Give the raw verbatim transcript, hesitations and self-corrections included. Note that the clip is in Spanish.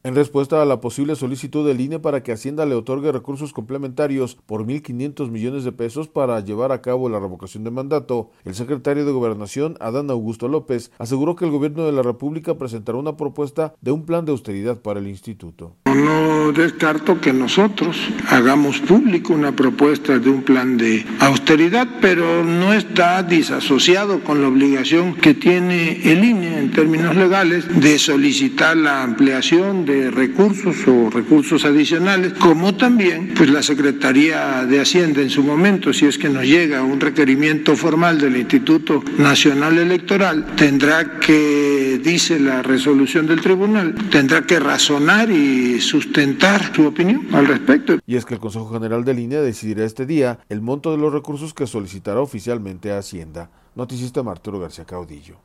En respuesta a la posible solicitud del I N E para que Hacienda le otorgue recursos complementarios por mil quinientos millones de pesos para llevar a cabo la revocación de mandato, el secretario de Gobernación, Adán Augusto López, aseguró que el gobierno de la República presentará una propuesta de un plan de austeridad para el instituto. No descarto que nosotros hagamos público una propuesta de un plan de austeridad, pero no está disasociado con la obligación que tiene el I N E en términos legales de solicitar la ampliación de recursos o recursos adicionales, como también pues la Secretaría de Hacienda en su momento, si es que nos llega un requerimiento formal del Instituto Nacional Electoral, tendrá que, dice la resolución del tribunal, tendrá que razonar y sustentar su opinión al respecto. Y es que el Consejo General del I N E decidirá este día el monto de los recursos que solicitará oficialmente a Hacienda. Noticista Arturo García Caudillo.